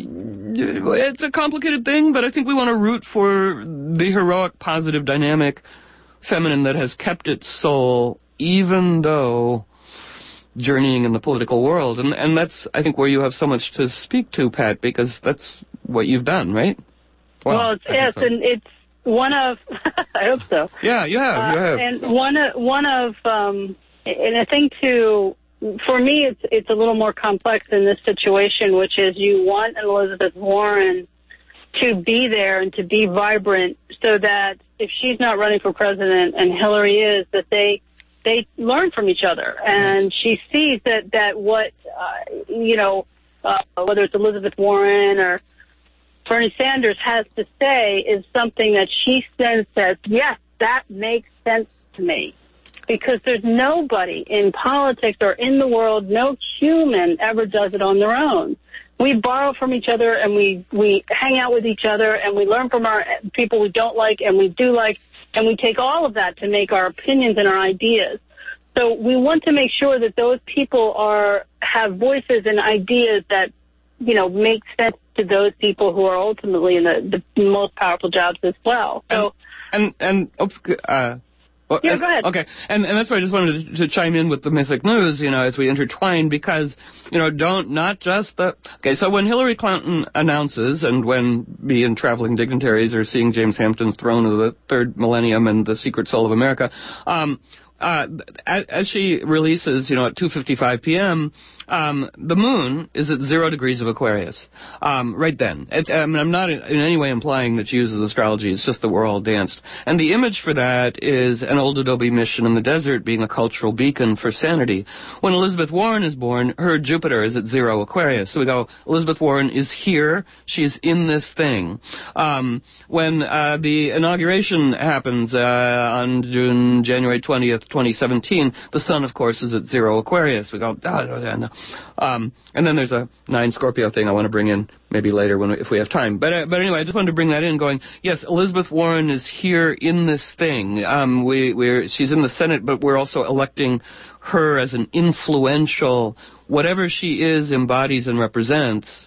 it's a complicated thing, but I think we want to root for the heroic, positive, dynamic feminine that has kept its soul, even though journeying in the political world. And, and that's, I think, where you have so much to speak to, Pat, because that's what you've done, right? Well, well it's, yes, so. And it's one of, I hope so. Yeah, you have, you have. Uh, and one of, one of, um, and I think too, for me, it's it's a little more complex in this situation, which is you want Elizabeth Warren to be there and to be vibrant, so that if she's not running for president and Hillary is, that they they learn from each other, and she sees that that what uh, you know, uh, whether it's Elizabeth Warren or Bernie Sanders has to say is something that she then says, yes, that makes sense to me. Because there's nobody in politics or in the world, no human ever does it on their own. We borrow from each other, and we, we hang out with each other, and we learn from our people we don't like and we do like, and we take all of that to make our opinions and our ideas. So we want to make sure that those people are have voices and ideas that, you know, make sense to those people who are ultimately in the, the most powerful jobs as well. So and and, and uh, well, yeah, and, go ahead. Okay, and and that's why I just wanted to, to chime in with the Mythic News, you know, as we intertwine, because, you know, don't, not just the, okay, so when Hillary Clinton announces, and when me and traveling dignitaries are seeing James Hampton's Throne of the Third Millennium and The Secret Soul of America, um, uh, as, as she releases, you know, at two fifty-five p.m., Um, the moon is at zero degrees of Aquarius, um, right then. It, I mean, I'm not in, in any way implying that she uses astrology. It's just that we're all danced. And the image for that is an old Adobe mission in the desert being a cultural beacon for sanity. When Elizabeth Warren is born, her Jupiter is at zero Aquarius. So we go, Elizabeth Warren is here. She's in this thing. Um, when uh, the inauguration happens uh, on June, January twentieth, twenty seventeen, the sun, of course, is at zero Aquarius. We go, oh, no, no, no. Um, and then there's a nine Scorpio thing I want to bring in maybe later when we, if we have time. But uh, but anyway, I just wanted to bring that in, going, yes, Elizabeth Warren is here in this thing. Um, we we're she's in the Senate, but we're also electing her as an influential, whatever she is, embodies and represents,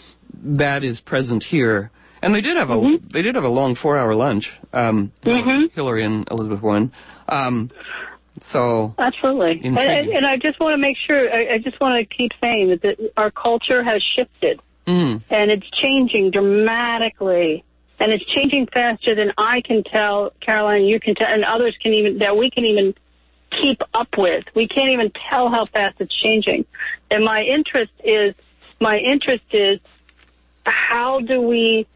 that is present here. And they did have a mm-hmm. they did have a long four hour lunch, um, mm-hmm. Hillary and Elizabeth Warren. Um, So absolutely, and, and I just want to make sure. I, I just want to keep saying that the, our culture has shifted, mm. and it's changing dramatically, and it's changing faster than I can tell, Caroline. You can tell, and others can even that we can even keep up with. We can't even tell how fast it's changing. And my interest is my interest is how do we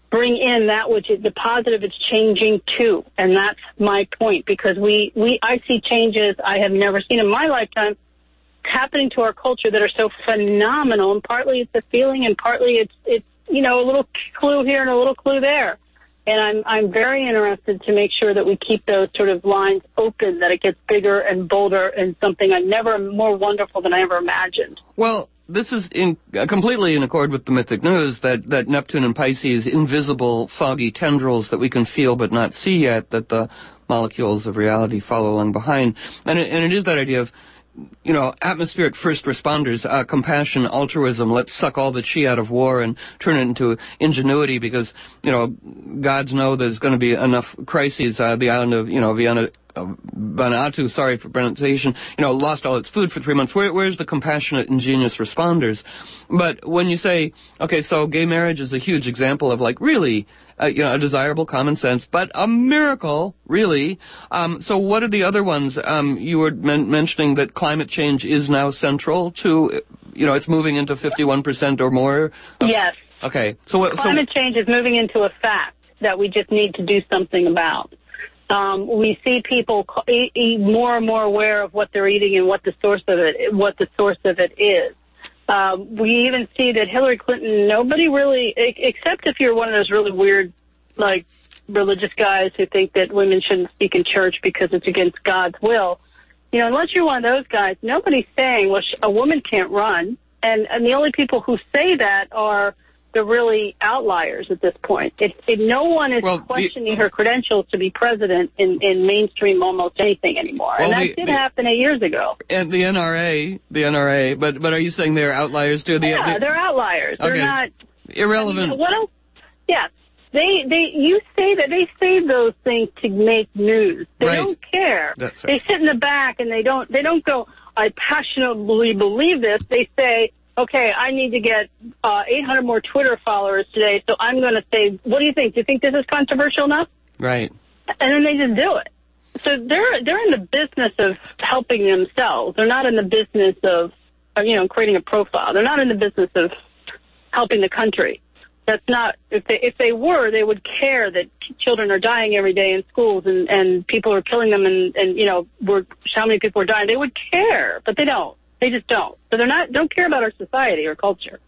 bring in that which is the positive it's changing too. And that's my point, because we, we I see changes I have never seen in my lifetime happening to our culture that are so phenomenal. And partly it's a feeling, and partly it's, it's you know, a little clue here and a little clue there. And I'm I'm very interested to make sure that we keep those sort of lines open, that it gets bigger and bolder and something I never more wonderful than I ever imagined. Well, this is in, uh, completely in accord with the mythic news that, that Neptune and Pisces, invisible, foggy tendrils that we can feel but not see yet, that the molecules of reality follow along behind. And it, and it is that idea of, you know, atmospheric first responders, uh, compassion, altruism, let's suck all the chi out of war and turn it into ingenuity, because, you know, gods know there's going to be enough crises. Uh, the island of, you know, Vienna, uh, Vanuatu, sorry for pronunciation, you know, lost all its food for three months. Where, where's the compassionate, ingenious responders? But when you say, okay, so gay marriage is a huge example of, like, really, Uh, you know, a desirable common sense, but a miracle, really. Um, so what are the other ones? Um, you were men- mentioning that climate change is now central to, you know, it's moving into fifty-one percent or more. Of, yes. Okay. So what? Climate so, change is moving into a fact that we just need to do something about. Um, we see people eat, eat more and more aware of what they're eating and what the source of it, what the source of it is. Um, we even see that Hillary Clinton, nobody really, except if you're one of those really weird, like, religious guys who think that women shouldn't speak in church because it's against God's will. You know, unless you're one of those guys, nobody's saying, well, a woman can't run. And, and the only people who say that are the really outliers at this point. It, it, no one is well, questioning the, her credentials to be president in, in mainstream almost anything anymore. Well, and that the, did the, happen eight years ago. And the N R A, the N R A, but but are you saying they're outliers too? The, yeah, the, they're outliers. Okay. They're not irrelevant. I mean, what else? Yeah, they they you say that they say those things to make news. They Right. don't care. That's right. They sit in the back and they don't they don't go, I passionately believe this. They say, okay, I need to get uh, eight hundred more Twitter followers today, so I'm going to say, what do you think? Do you think this is controversial enough? Right. And then they just do it. So they're they're in the business of helping themselves. They're not in the business of, of, you know, creating a profile. They're not in the business of helping the country. That's not, if they if they were, they would care that children are dying every day in schools and, and people are killing them and, and you know, we're, how many people are dying. They would care, but they don't. They just don't. So they're not, don't care about our society or culture.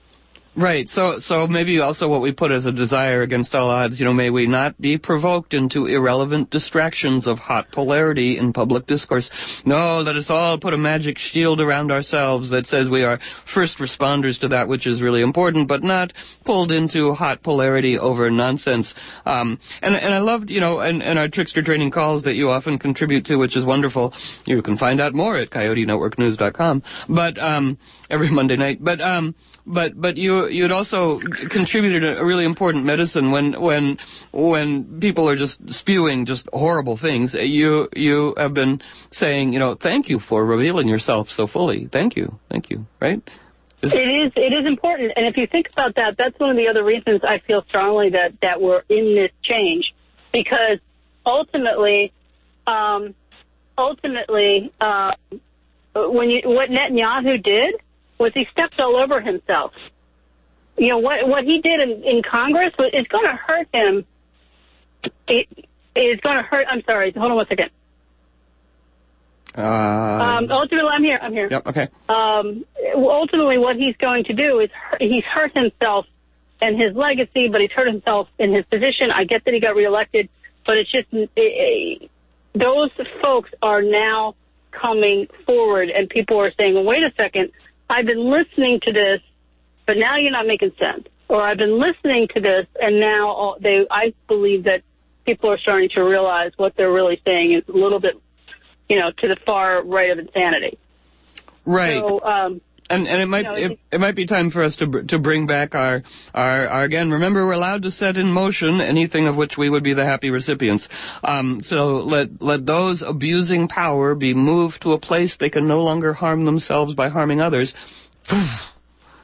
Right. So so maybe also what we put as a desire against all odds, you know, may we not be provoked into irrelevant distractions of hot polarity in public discourse. No, let us all put a magic shield around ourselves that says we are first responders to that which is really important, but not pulled into hot polarity over nonsense. Um, and, and I loved, you know, and, and our trickster training calls that you often contribute to, which is wonderful. You can find out more at coyote network news dot com. But um, every Monday night. But um, but but you you had also contributed a really important medicine when when when people are just spewing just horrible things. You you have been saying, you know, thank you for revealing yourself so fully. Thank you, thank you. Right? Is it is it is important, and if you think about that, that's one of the other reasons I feel strongly that that we're in this change, because ultimately, um, ultimately, uh, when you what Netanyahu did was he stepped all over himself. You know, what what he did in, in Congress is going to hurt him. It is going to hurt. I'm sorry. Hold on one second. Uh, um, ultimately, I'm here. I'm here. Yep. Okay. Um, ultimately, what he's going to do is he's hurt himself and his legacy, but he's hurt himself in his position. I get that he got reelected, but it's just it, it, those folks are now coming forward, and people are saying, well, wait a second. I've been listening to this, but now you're not making sense. Or I've been listening to this, and now they. I believe that people are starting to realize what they're really saying is a little bit, you know, to the far right of insanity. Right. So, um, and and it might you know, it, it might be time for us to to bring back our, our our again. Remember, we're allowed to set in motion anything of which we would be the happy recipients. Um, so let let those abusing power be moved to a place they can no longer harm themselves by harming others.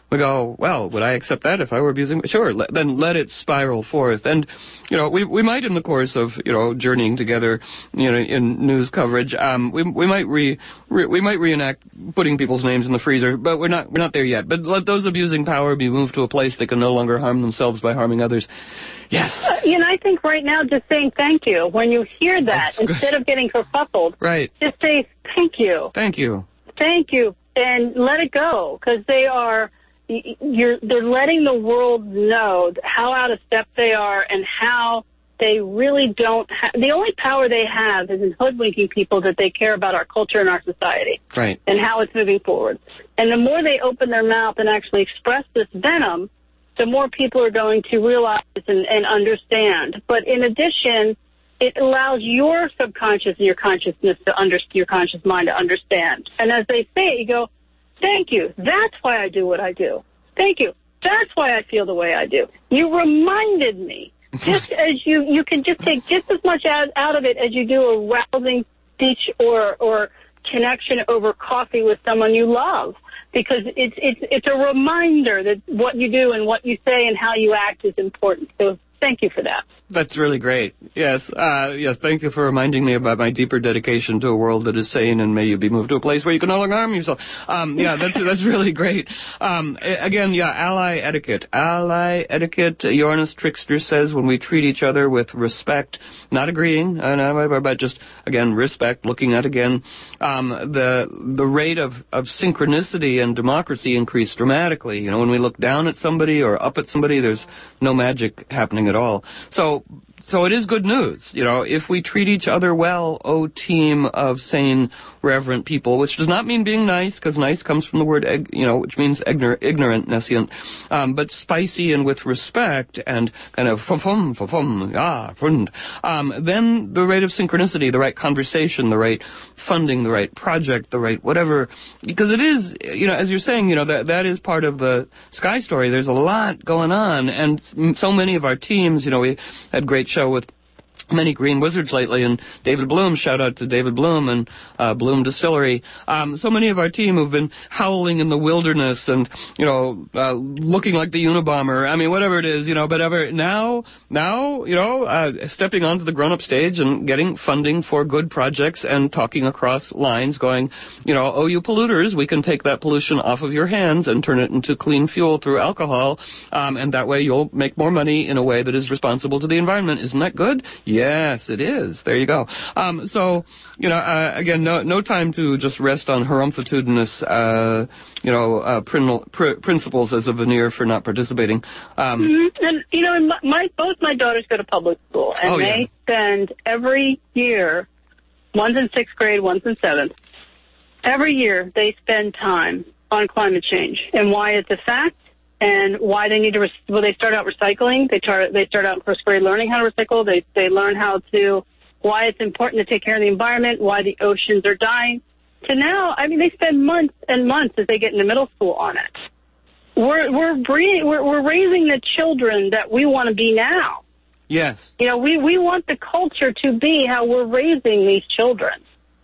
we go, well, would I accept that if I were abusing? Sure, let, then let it spiral forth. And, you know, we we might in the course of, you know, journeying together, you know, in news coverage, um, we we might re, re we might reenact putting people's names in the freezer, but we're not we're not there yet. But let those abusing power be moved to a place they can no longer harm themselves by harming others. Yes. Uh, you know, I think right now just saying thank you, when you hear that, That's instead good. of getting kerfuffled, Right. just say thank you. Thank you. Thank you, and let it go, because they are, you're, they're letting the world know how out of step they are and how they really don't have, the only power they have is in hoodwinking people that they care about our culture and our society. Right. And how it's moving forward. And the more they open their mouth and actually express this venom, the more people are going to realize and, and understand. But in addition, it allows your subconscious and your consciousness to understand, your conscious mind to understand. And as they say it, you go, thank you. That's why I do what I do. Thank you. That's why I feel the way I do. You reminded me. Just as you, you can just take just as much out, out of it as you do a rousing speech or, or connection over coffee with someone you love. Because it's it's it's a reminder that what you do and what you say and how you act is important. So thank you for that. That's really great. Yes, uh, yes. Thank you for reminding me about my deeper dedication to a world that is sane, and may you be moved to a place where you can no longer harm yourself. Um, yeah, that's that's really great. Um, again, yeah, ally etiquette. Ally etiquette. Uranus Trickster says when we treat each other with respect, not agreeing, uh, but just again respect. Looking at again, um, the the rate of of synchronicity and democracy increase dramatically. You know, when we look down at somebody or up at somebody, there's no magic happening at all. So. So it is good news, you know, if we treat each other well, oh team of sane, reverent people, which does not mean being nice, because nice comes from the word, eg- you know, which means ignor- ignorant, nescient, um, but spicy and with respect and kind of fum fum fum ah fund. Um, then the rate of synchronicity, the right conversation, the right funding, the right project, the right whatever, because it is, you know, as you're saying, you know, that that is part of the Sky Story. There's a lot going on, and so many of our teams, you know, we had great show with many green wizards lately, and David Bloom, shout out to David Bloom and uh, Bloom Distillery. Um, so many of our team who've been howling in the wilderness and, you know, uh, looking like the Unabomber. I mean, whatever it is, you know, but ever now, now, you know, uh, stepping onto the grown-up stage and getting funding for good projects and talking across lines going, you know, oh, you polluters, we can take that pollution off of your hands and turn it into clean fuel through alcohol, um, and that way you'll make more money in a way that is responsible to the environment. Isn't that good? Yes, it is. There you go. Um, so, you know, uh, again, no no time to just rest on harumphatudinous, uh, you know, uh, prin- pr- principles as a veneer for not participating. Um, Mm-hmm. And, you know, my, my both my daughters go to public school, and oh, yeah. they spend every year, one's in sixth grade, one's in seventh, every year they spend time on climate change and why it's a fact. And why they need to, re- well, they start out recycling. They start, they start out in first grade learning how to recycle. They, they learn how to, why it's important to take care of the environment, why the oceans are dying. To now, I mean, they spend months and months as they get into middle school on it. We're, we're breeding, we're, we're raising the children that we want to be now. yes. You know, we, we want the culture to be how we're raising these children.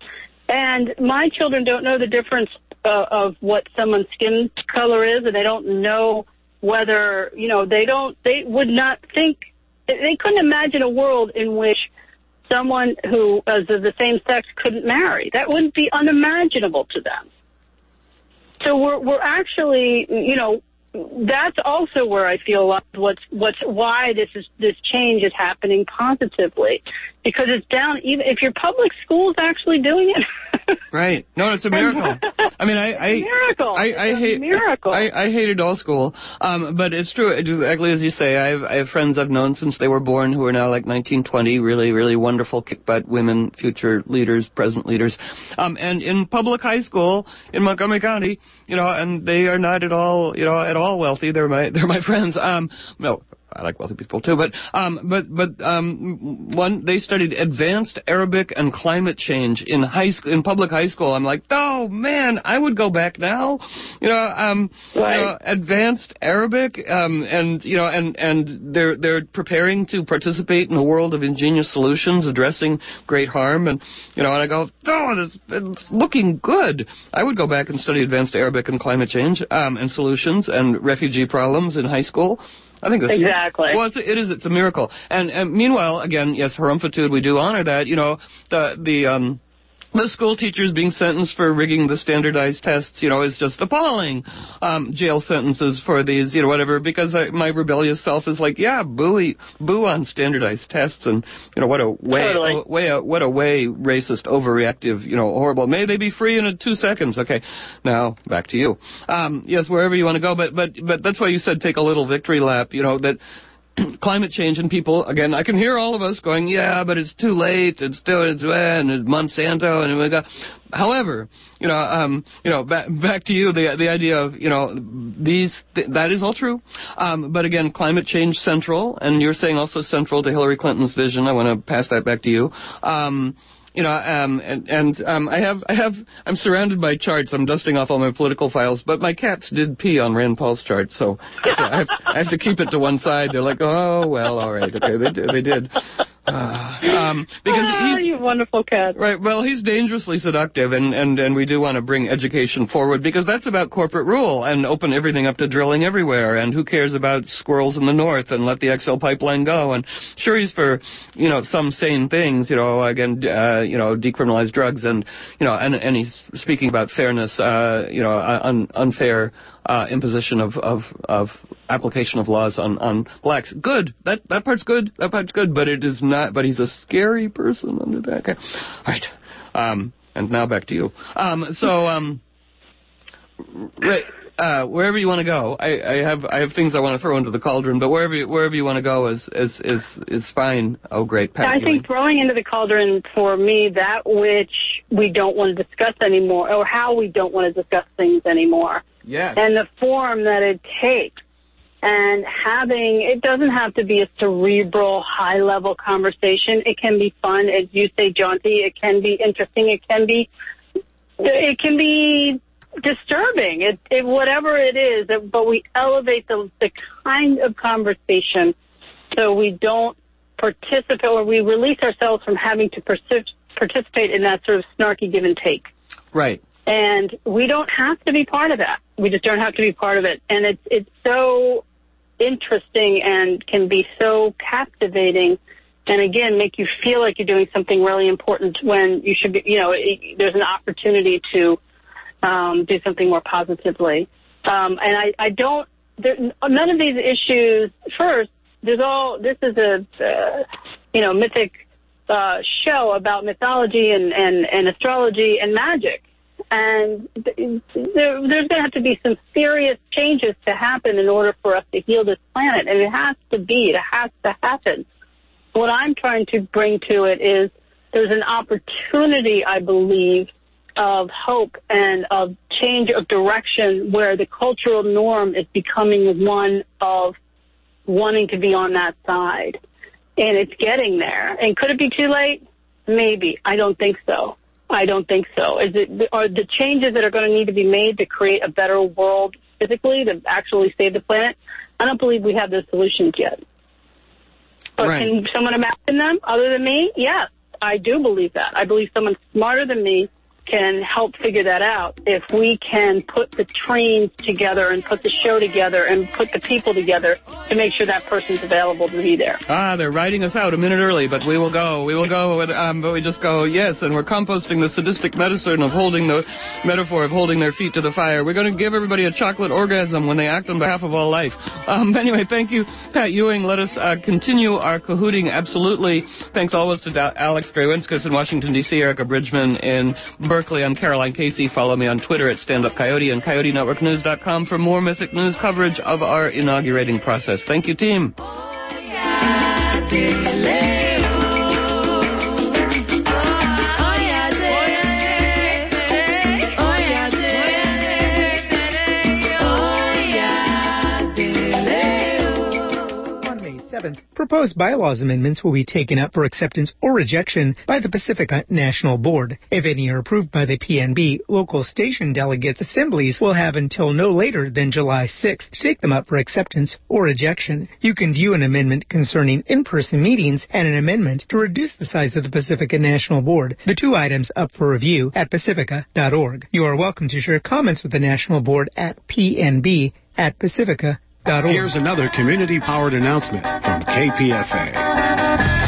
And my children don't know the difference uh, of what someone's skin color is, and they don't know whether, you know, they don't, they would not think, they couldn't imagine a world in which someone who is of the same sex couldn't marry. That wouldn't be unimaginable to them. So we're, we're actually, you know, that's also where I feel like what's what's why this is this change is happening positively, because it's down. Even if your public school's actually doing it, Right. No, it's a miracle. I mean, I, I, miracle. I, I It's a hate, miracle. I, I hated all school. Um, but it's true. Exactly as you say. I have, I have friends I've known since they were born who are now like nineteen, twenty, really, really wonderful kick butt women, future leaders, present leaders. Um, and in public high school in Montgomery County, you know, and they are not at all, you know, at all wealthy. They're my, they're my friends. Um, no. I like wealthy people too, but um, but but um, one they studied advanced Arabic and climate change in high school, in public high school. I'm like, oh man, I would go back now. You know, um, Right. you know, advanced Arabic, um, and you know, and and they're they're preparing to participate in a world of ingenious solutions addressing great harm, and you know, and I go, oh, it's, it's looking good. I would go back and study advanced Arabic and climate change um, and solutions and refugee problems in high school. I think this Exactly. Well, it's, it is. It's a miracle. And, and meanwhile, again, yes, harumpitude, we do honor that. You know, the the um. The school teachers being sentenced for rigging the standardized tests, you know, is just appalling. Um, jail sentences for these, you know, whatever, because I, my rebellious self is like, yeah, booey, boo on standardized tests, and, you know, what a way, Totally. a, way, a, what a way racist, overreactive, you know, horrible. May they be free in a two seconds. Okay, now back to you. Um, yes, wherever you want to go, but but but that's why you said take a little victory lap. You know that. Climate change and people, again, I can hear all of us going, yeah, but it's too late, it's still, it's, and it's Monsanto, and we got, however, you know, um, you know, back, back to you, the, the idea of, you know, these, th- that is all true, um, but again, climate change central, and you're saying also central to Hillary Clinton's vision. I want to pass that back to you. Um, You know, um, and, and um, I have, I have, I'm surrounded by charts. I'm dusting off all my political files, but my cats did pee on Rand Paul's chart, so, so I, have, I have to keep it to one side. They're like, oh well, all right, okay, they did, they did. Uh, um, because Ah, he's, you wonderful cat. right, well, he's dangerously seductive, and, and, and we do want to bring education forward, because that's about corporate rule, and open everything up to drilling everywhere, and who cares about squirrels in the north, and let the X L pipeline go, and sure, he's for, you know, some sane things, you know, again, uh, you know, decriminalize drugs, and, you know, and, and he's speaking about fairness, uh, you know, un, unfair Uh, imposition of, of, of application of laws on, on blacks. Good. That that part's good. That part's good. But it is not. But he's a scary person under that. Okay. All right. Um, and now back to you. Um, so, um, right, uh, wherever you want to go, I, I have I have things I want to throw into the cauldron. But wherever you, wherever you want to go is is is is fine. Oh, great. Pat I Ewing. think throwing into the cauldron, for me, that which we don't want to discuss anymore, or how we don't want to discuss things anymore. Yes. And the form that it takes. And having, it doesn't have to be a cerebral, high-level conversation. It can be fun, as you say, jaunty. It can be interesting. It can be, it can be disturbing. It, it whatever it is, but we elevate the, the kind of conversation so we don't participate, or we release ourselves from having to persi- participate in that sort of snarky give and take. Right. And we don't have to be part of that. We just don't have to be part of it. And it's it's so interesting and can be so captivating, and again, make you feel like you're doing something really important when you should be, you know, it, there's an opportunity to um, do something more positively. Um, and I, I don't, there, none of these issues, first, there's all, this is a, uh, you know, mythic uh, show about mythology and, and, and astrology and magic. And there, there's going to have to be some serious changes to happen in order for us to heal this planet. And it has to be. It has to happen. What I'm trying to bring to it is there's an opportunity, I believe, of hope and of change of direction where the cultural norm is becoming one of wanting to be on that side. And it's getting there. And could it be too late? Maybe. I don't think so. I don't think so. Is it, are the changes that are going to need to be made to create a better world physically, to actually save the planet? I don't believe we have those solutions yet. But Right. Can someone imagine them other than me? Yes, I do believe that. I believe someone smarter than me can help figure that out if we can put the trains together and put the show together and put the people together to make sure that person's available to be there. Ah, they're writing us out a minute early, but we will go. We will go, and, um, but we just go, yes, and we're composting the sadistic medicine of holding the metaphor of holding their feet to the fire. We're going to give everybody a chocolate orgasm when they act on behalf of all life. Um, anyway, thank you, Pat Ewing. Let us uh, continue our cahooting, absolutely. Thanks always to da- Alex Graywinskas in Washington, D C, Erica Bridgman in Berkeley. I'm Caroline Casey. Follow me on Twitter at Stand Up Coyote and Coyote Network News dot com for more Mythic News coverage of our inaugurating process. Thank you, team. seventh, proposed bylaws amendments will be taken up for acceptance or rejection by the Pacifica National Board. If any are approved by the P N B, local station delegates' assemblies will have until no later than July sixth to take them up for acceptance or rejection. You can view an amendment concerning in-person meetings and an amendment to reduce the size of the Pacifica National Board, the two items up for review at pacifica dot org. You are welcome to share comments with the National Board at P N B at pacifica dot org. Here's another community-powered announcement from K P F A.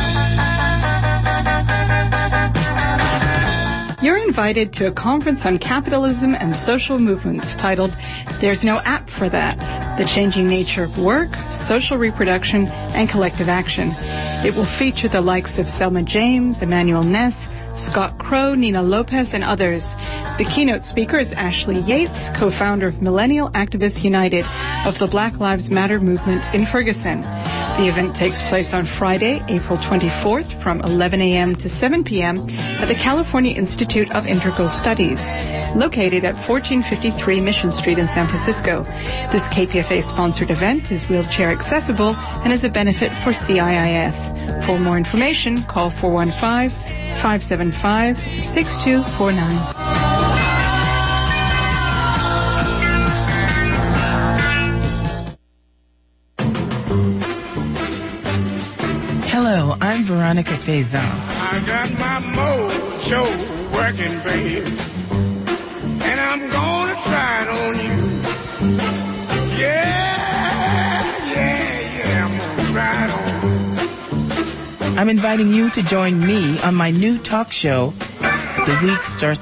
You're invited to a conference on capitalism and social movements titled There's No App for That, The Changing Nature of Work, Social Reproduction, and Collective Action. It will feature the likes of Selma James, Emmanuel Ness, Scott Crow, Nina Lopez, and others. The keynote speaker is Ashley Yates, co-founder of Millennial Activists United of the Black Lives Matter movement in Ferguson. The event takes place on Friday, April twenty-fourth from eleven a.m. to seven p.m. at the California Institute of Integral Studies, located at fourteen fifty-three Mission Street in San Francisco. This K P F A-sponsored event is wheelchair accessible and is a benefit for C I I S. For more information, call four one five, five seven five, six two four nine. Hello, I'm Veronica Faison. I got my mojo working, babe, and I'm gonna try it on you. Yeah, yeah, yeah, I'm gonna try it on you. I'm inviting you to join me on my new talk show. The week starts